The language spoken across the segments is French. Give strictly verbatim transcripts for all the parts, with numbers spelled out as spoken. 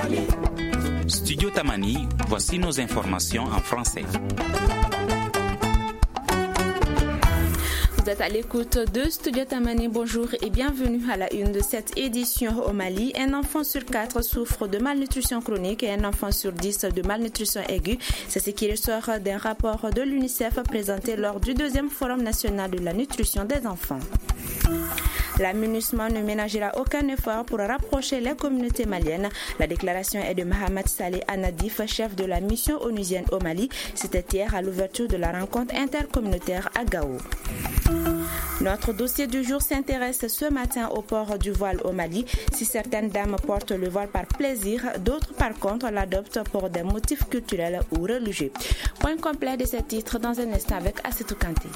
Studio Tamani, voici nos informations en français. Vous êtes à l'écoute de Studio Tamani, bonjour et bienvenue à la une de cette édition au Mali. Un enfant sur quatre souffre de malnutrition chronique et un enfant sur dix de malnutrition aiguë. C'est ce qui ressort d'un rapport de l'UNICEF présenté lors du deuxième Forum national de la nutrition des enfants. La MINUSMA ne ménagera aucun effort pour rapprocher les communautés maliennes. La déclaration est de Mohamed Saleh Anadif, chef de la mission onusienne au Mali. C'était hier à l'ouverture de la rencontre intercommunautaire à Gao. Notre dossier du jour s'intéresse ce matin au port du voile au Mali. Si certaines dames portent le voile par plaisir, d'autres par contre l'adoptent pour des motifs culturels ou religieux. Point complet de ces titres dans un instant avec Assetou Kanté.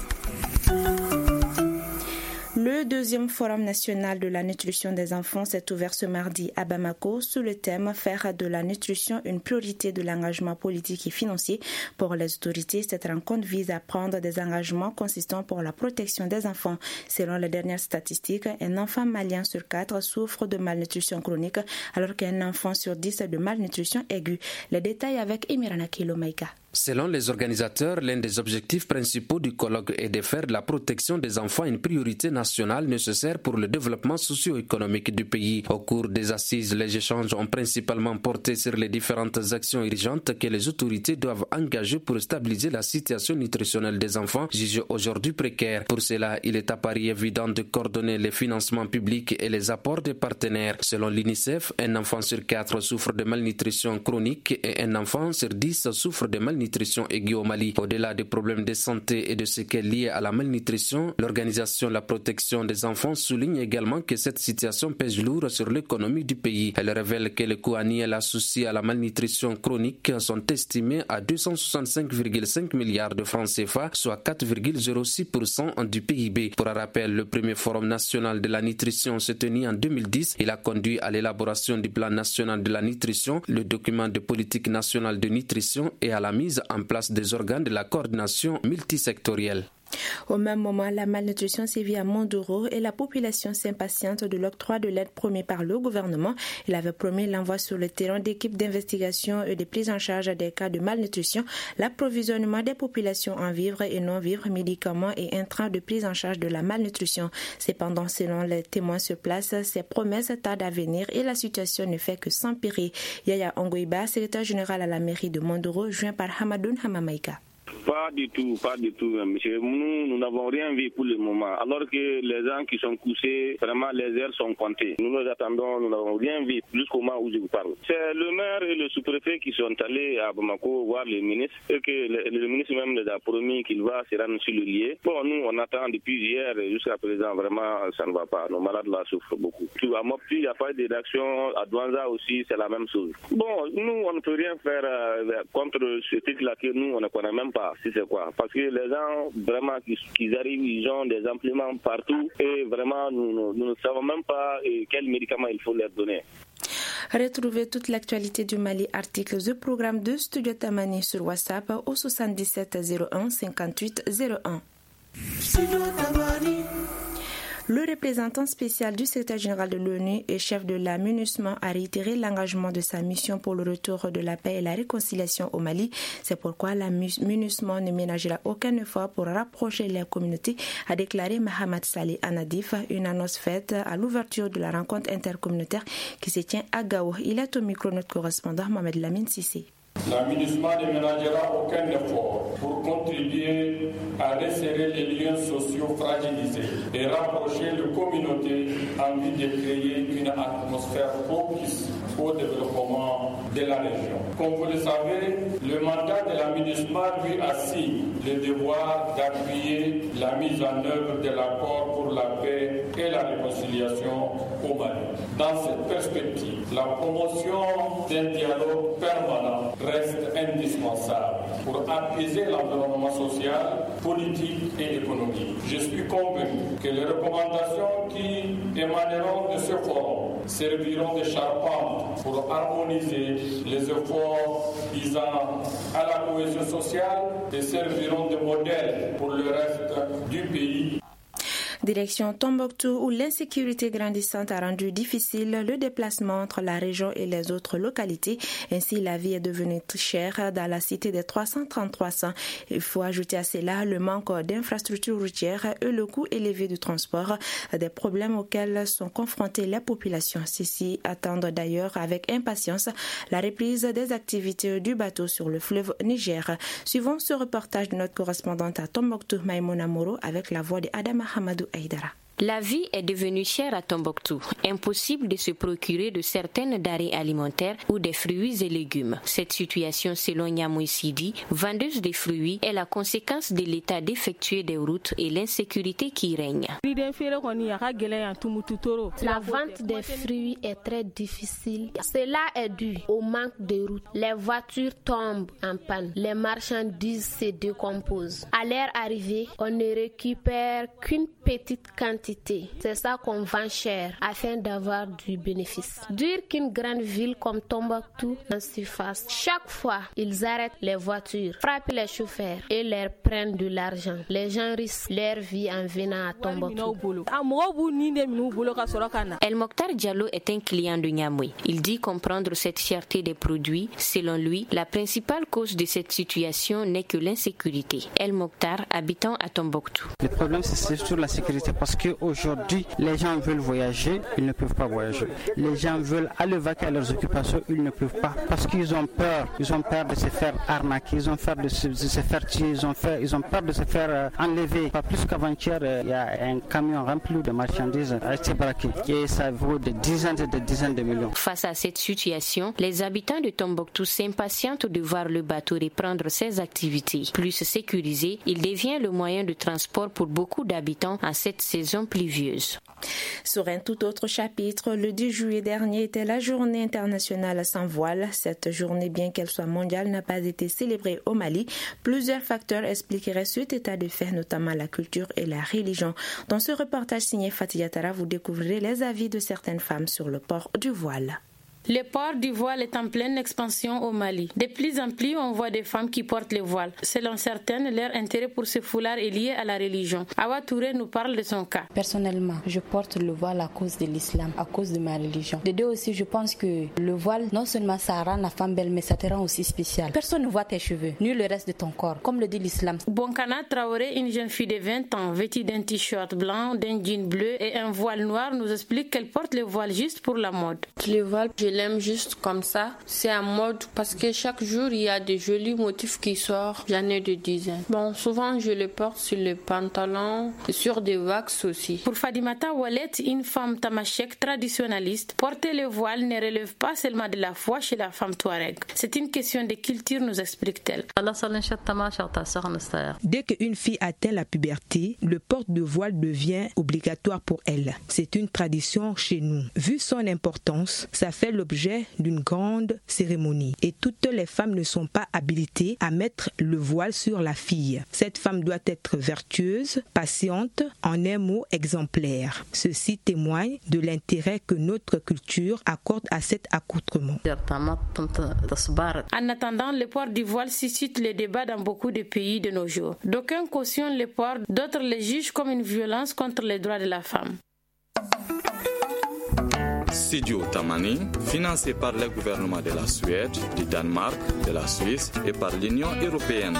Le deuxième Forum national de la nutrition des enfants s'est ouvert ce mardi à Bamako sous le thème « Faire de la nutrition une priorité de l'engagement politique et financier ». Pour les autorités, cette rencontre vise à prendre des engagements consistants pour la protection des enfants. Selon les dernières statistiques, un enfant malien sur quatre souffre de malnutrition chronique alors qu'un enfant sur dix de malnutrition aiguë. Les détails avec Emirana Kilomaïka. Selon les organisateurs, l'un des objectifs principaux du colloque est de faire de la protection des enfants une priorité nationale nécessaire pour le développement socio-économique du pays. Au cours des assises, les échanges ont principalement porté sur les différentes actions urgentes que les autorités doivent engager pour stabiliser la situation nutritionnelle des enfants, jugée aujourd'hui précaire. Pour cela, il est apparu évident de coordonner les financements publics et les apports des partenaires. Selon l'UNICEF, un enfant sur quatre souffre de malnutrition chronique et un enfant sur dix souffre de malnutrition nutrition aiguë au Mali. Au-delà des problèmes de santé et de séquelles liées à la malnutrition, l'organisation La Protection des enfants souligne également que cette situation pèse lourd sur l'économie du pays. Elle révèle que les coûts annuels associés à la malnutrition chronique sont estimés à deux cent soixante-cinq virgule cinq milliards de francs C F A, soit quatre virgule zéro six pour cent du P I B. Pour rappel, le premier Forum national de la nutrition s'est tenu en deux mille dix. Il a conduit à l'élaboration du plan national de la nutrition, le document de politique nationale de nutrition et à la mise en place des organes de la coordination multisectorielle. Au même moment, la malnutrition sévit à Mondoro et la population s'impatiente de l'octroi de l'aide promis par le gouvernement. Il avait promis l'envoi sur le terrain d'équipes d'investigation et de prise en charge des cas de malnutrition, l'approvisionnement des populations en vivres et non-vivres, médicaments et intrants de prise en charge de la malnutrition. Cependant, selon les témoins sur place, ces promesses tardent à venir et la situation ne fait que s'empirer. Yaya Ongoiba, secrétaire général à la mairie de Mondoro, joint par Hamadoun Hamamaïka. Pas du tout, pas du tout, monsieur. Nous, nous n'avons rien vu pour le moment. Alors que les gens qui sont couchés, vraiment, les heures sont comptées. Nous nous attendons, nous n'avons rien vu jusqu'au moment où je vous parle. C'est le maire et le sous-préfet qui sont allés à Bamako voir le ministre et que le, le ministre même les a promis qu'il va se rendre sur le lieu. Bon, nous, on attend depuis hier et jusqu'à présent, vraiment, ça ne va pas. Nos malades là souffrent beaucoup. À Mopti, il n'y a pas de réaction. À Douanza aussi, c'est la même chose. Bon, nous, on ne peut rien faire euh, contre ce truc-là que nous, on ne connaît même pas. Si c'est quoi. Parce que les gens, vraiment, qui, qui arrivent, ils ont des impléments partout et vraiment, nous, nous, nous ne savons même pas quels médicaments il faut leur donner. Retrouvez toute l'actualité du Mali, articles du programme de Studio Tamani sur WhatsApp au soixante-dix-sept zéro un cinquante-huit zéro un. Le représentant spécial du secrétaire général de l'ONU et chef de la MINUSMA a réitéré l'engagement de sa mission pour le retour de la paix et la réconciliation au Mali. C'est pourquoi la MINUSMA ne ménagera aucun effort pour rapprocher les communautés, a déclaré Mohamed Saleh Anadif, une annonce faite à l'ouverture de la rencontre intercommunautaire qui se tient à Gao. Il est au micro notre correspondant Mohamed Lamine Sissé. La MINUSMA ne ménagera aucun effort pour contribuer à resserrer les liens sociaux fragilisés et rapprocher les communautés en vue de créer une atmosphère propice au développement de la région. Comme vous le savez, le mandat de la MINUSMA lui assigne le devoir d'appuyer la mise en œuvre de l'accord pour la paix et la réconciliation au Mali. Dans cette perspective, la promotion d'un dialogue permanent reste indispensable pour apaiser l'environnement social, politique et économique. Je suis convaincu que les recommandations qui émaneront de ce forum serviront de charpente pour harmoniser les efforts visant à la cohésion sociale et serviront de modèle pour le reste du pays. Direction Tombouctou, où l'insécurité grandissante a rendu difficile le déplacement entre la région et les autres localités. Ainsi, la vie est devenue très chère dans la cité des trois cent trente-trois cents. Il faut ajouter à cela le manque d'infrastructures routières et le coût élevé du transport, des problèmes auxquels sont confrontées les populations. Ceux-ci attendent d'ailleurs avec impatience la reprise des activités du bateau sur le fleuve Niger. Suivons ce reportage de notre correspondante à Tombouctou, Maïmouna Moro, avec la voix de Adama Hamadou Aïdara. La vie est devenue chère à Tombouctou. Impossible de se procurer de certaines denrées alimentaires ou des fruits et légumes. Cette situation, selon Nyamouy Sidi, vendeuse de fruits, est la conséquence de l'état défectueux des routes et l'insécurité qui règne. La vente des fruits est très difficile. Cela est dû au manque de routes. Les voitures tombent en panne. Les marchandises se décomposent. À leur arrivée, on ne récupère qu'une petite quantité. C'est ça qu'on vend cher afin d'avoir du bénéfice. Dire qu'une grande ville comme Tombouctou en surface, chaque fois ils arrêtent les voitures, frappent les chauffeurs et leur prennent de l'argent. Les gens risquent leur vie en venant à Tombouctou. El Mokhtar Diallo est un client de Nyamouy. Il dit comprendre cette cherté des produits. Selon lui, la principale cause de cette situation n'est que l'insécurité. El Mokhtar, habitant à Tombouctou. Le problème c'est surtout la sécurité parce que aujourd'hui, les gens veulent voyager, ils ne peuvent pas voyager. Les gens veulent aller vaquer à leurs occupations, ils ne peuvent pas parce qu'ils ont peur. Ils ont peur de se faire arnaquer, ils ont peur de se, de se faire tuer, ils ont, fait, ils ont peur de se faire euh, enlever. Pas plus qu'avant-hier, euh, il y a un camion rempli de marchandises a été braqué et ça vaut des dizaines et des dizaines de millions. Face à cette situation, les habitants de Tombouctou s'impatientent de voir le bateau reprendre ses activités. Plus sécurisé, il devient le moyen de transport pour beaucoup d'habitants en cette saison pluvieuse. Sur un tout autre chapitre, le dix juillet dernier était la journée internationale sans voile. Cette journée, bien qu'elle soit mondiale, n'a pas été célébrée au Mali. Plusieurs facteurs expliqueraient cet état de fait, notamment la culture et la religion. Dans ce reportage signé Fatih Yatara, vous découvrirez les avis de certaines femmes sur le port du voile. Le port du voile est en pleine expansion au Mali. De plus en plus, on voit des femmes qui portent le voile. Selon certaines, leur intérêt pour ce foulard est lié à la religion. Awa Touré nous parle de son cas. Personnellement, je porte le voile à cause de l'islam, à cause de ma religion. De deux aussi, je pense que le voile, non seulement ça rend la femme belle, mais ça te rend aussi spéciale. Personne ne voit tes cheveux, ni le reste de ton corps, comme le dit l'islam. Bonkana Traoré, une jeune fille de vingt ans, vêtue d'un t-shirt blanc, d'un jean bleu et un voile noir, nous explique qu'elle porte le voile juste pour la mode. Le voile, je l'aime juste comme ça. C'est en mode parce que chaque jour il y a des jolis motifs qui sortent. J'en ai des dizaines. Bon, souvent je le porte sur les pantalons et sur des waxes aussi. Pour Fadimata Wallet, une femme tamashek traditionnaliste, porter le voile ne relève pas seulement de la foi chez la femme touareg. C'est une question de culture, nous explique-t-elle. Dès qu'une fille atteint la puberté, le port de voile devient obligatoire pour elle. C'est une tradition chez nous. Vu son importance, ça fait l'objet d'une grande cérémonie et toutes les femmes ne sont pas habilitées à mettre le voile sur la fille. Cette femme doit être vertueuse, patiente, en un mot exemplaire. Ceci témoigne de l'intérêt que notre culture accorde à cet accoutrement. En attendant, le port du voile suscite le débat dans beaucoup de pays de nos jours. D'aucuns cautionnent le port, d'autres le jugent comme une violence contre les droits de la femme. Studio Tamani, financé par le gouvernement de la Suède, du Danemark, de la Suisse et par l'Union européenne.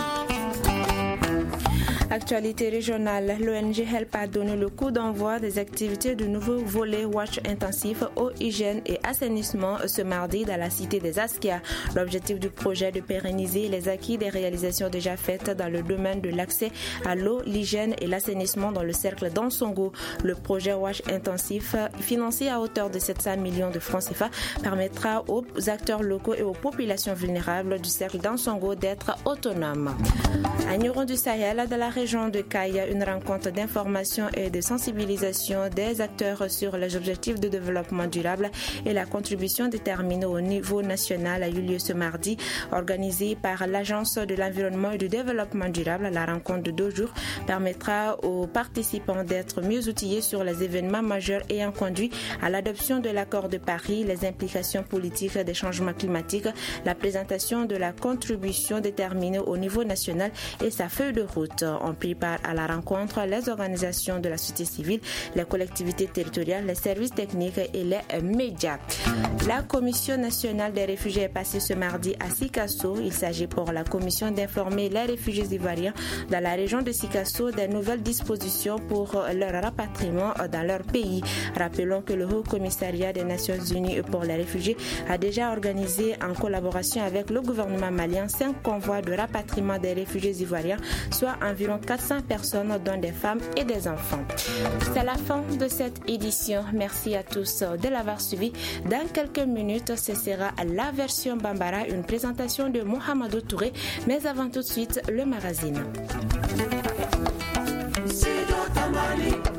Actualité régionale, l'O N G Help a donné le coup d'envoi des activités du nouveau volet Watch intensif eau, hygiène et assainissement ce mardi dans la cité des Askia. L'objectif du projet est de pérenniser les acquis des réalisations déjà faites dans le domaine de l'accès à l'eau, l'hygiène et l'assainissement dans le cercle d'Ansongo. Le projet Watch intensif, financé à hauteur de sept cents millions de francs C F A, permettra aux acteurs locaux et aux populations vulnérables du cercle d'Ansongo d'être autonomes. À Niron du Sahel, dans la région de Kaya, une rencontre d'information et de sensibilisation des acteurs sur les objectifs de développement durable et la contribution déterminée au niveau national a eu lieu ce mardi, organisée par l'Agence de l'environnement et du développement durable. La rencontre de deux jours permettra aux participants d'être mieux outillés sur les événements majeurs ayant conduit à l'adoption de l'accord de Paris, les implications politiques des changements climatiques, la présentation de la contribution déterminée au niveau national et sa feuille de route. ont pris part à la rencontre les organisations de la société civile, les collectivités territoriales, les services techniques et les médias. La Commission nationale des réfugiés est passée ce mardi à Sikasso. Il s'agit pour la Commission d'informer les réfugiés ivoiriens dans la région de Sikasso des nouvelles dispositions pour leur rapatriement dans leur pays. Rappelons que le Haut Commissariat des Nations Unies pour les réfugiés a déjà organisé en collaboration avec le gouvernement malien cinq convois de rapatriement des réfugiés ivoiriens, soit environ quatre cents personnes, dont des femmes et des enfants. C'est la fin de cette édition. Merci à tous de l'avoir suivi. Dans quelques minutes, ce sera la version Bambara, une présentation de Mohamedou Touré, mais avant tout de suite, le magazine.